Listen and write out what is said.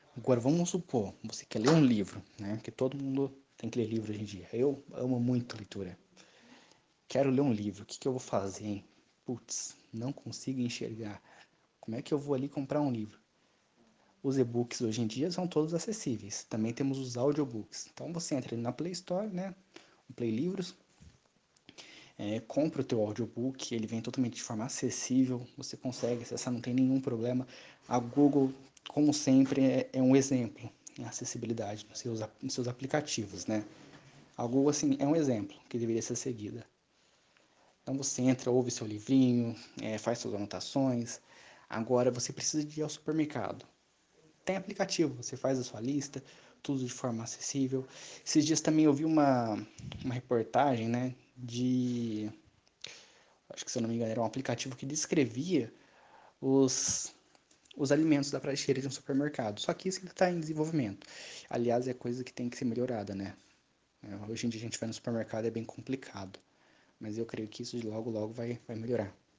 Agora vamos supor, você quer ler um livro, né? Porque todo mundo tem que ler livro hoje em dia. Eu amo muito leitura. Quero ler um livro, o que que eu vou fazer, hein? Putz, não consigo enxergar. Como é que eu vou ali comprar um livro? Os e-books hoje em dia são todos acessíveis. Também temos os audiobooks. Então você entra ali na Play Store, né? No Play Livros, compra o teu audiobook, ele vem totalmente de forma acessível, você consegue acessar, não tem nenhum problema. A Google, como sempre, é um exemplo em acessibilidade nos seus aplicativos, né? A Google, assim, é um exemplo que deveria ser seguida. Então você entra, ouve seu livrinho, faz suas anotações. Agora você precisa de ir ao supermercado. Tem aplicativo, você faz a sua lista, tudo de forma acessível. Esses dias também eu vi uma reportagem, né, acho que se eu não me engano, era um aplicativo que descrevia os, os alimentos da prateleira de um supermercado. Só que isso ainda está em desenvolvimento. Aliás, é coisa que tem que ser melhorada, né? Hoje em dia a gente vai no supermercado, é bem complicado. Mas eu creio que isso logo, logo vai melhorar.